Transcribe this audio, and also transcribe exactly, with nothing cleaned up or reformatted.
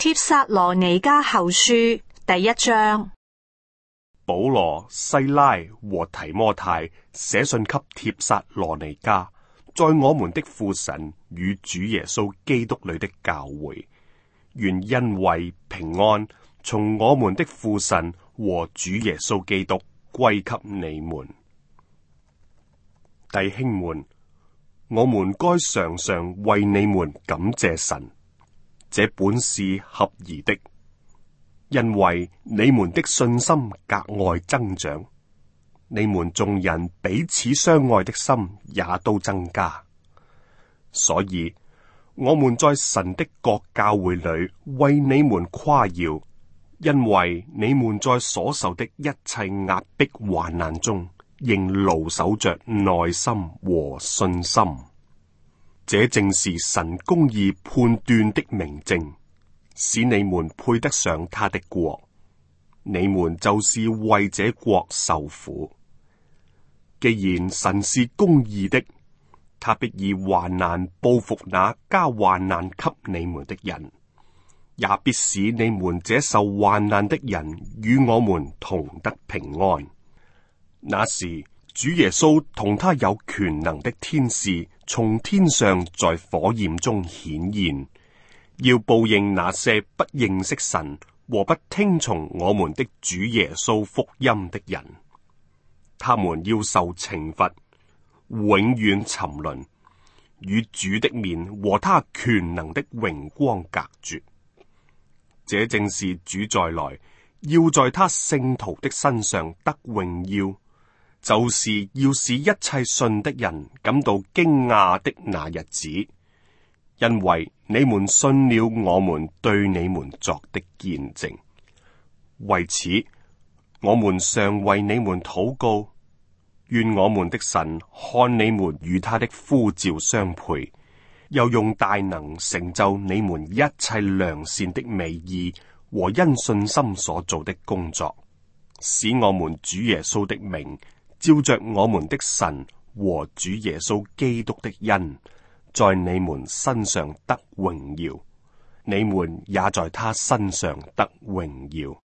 帖撒羅尼迦後書第一章。 保羅、西拉和提摩太寫信給帖撒羅尼迦，在我們的父神與主耶穌基督裏的教會，願恩惠平安從我們的父神和主耶穌基督歸給你們。弟兄們，我們該常常為你們感謝神，這本是合宜的，因為你們的信心格外增長，你們眾人彼此相愛的心也都增加。所以我們在神的各教會裏為你們誇耀，因為你們在所受的一切壓迫患難中，仍牢守着耐心和信心。這正是神公義判斷的明證，使你們配得上他的國。你們就是為這國受苦。既然神是公義的，他必以患難報復那加患難給你們的人，也必使你們這受患難的人與我們同得平安。那時主耶穌同他有權能的天使從天上在火焰中顯現，要報應那些不認識神和不聽從我們的主耶穌福音的人。他們要受懲罰，永遠沉淪，與主的面和他權能的榮光隔絕。這正是主再來，要在他聖徒的身上得榮耀，就是要使一切信的人感到驚訝的那日子，因為你們信了我們對你們作的見證。為此，我們常為你們禱告，願我們的神看你們與他的呼召相配，又用大能成就你們一切良善的美意和因信心所做的工作，使我們主耶穌的名照着我們的神和主耶穌基督的恩，在你們身上得榮耀，你們也在他身上得榮耀。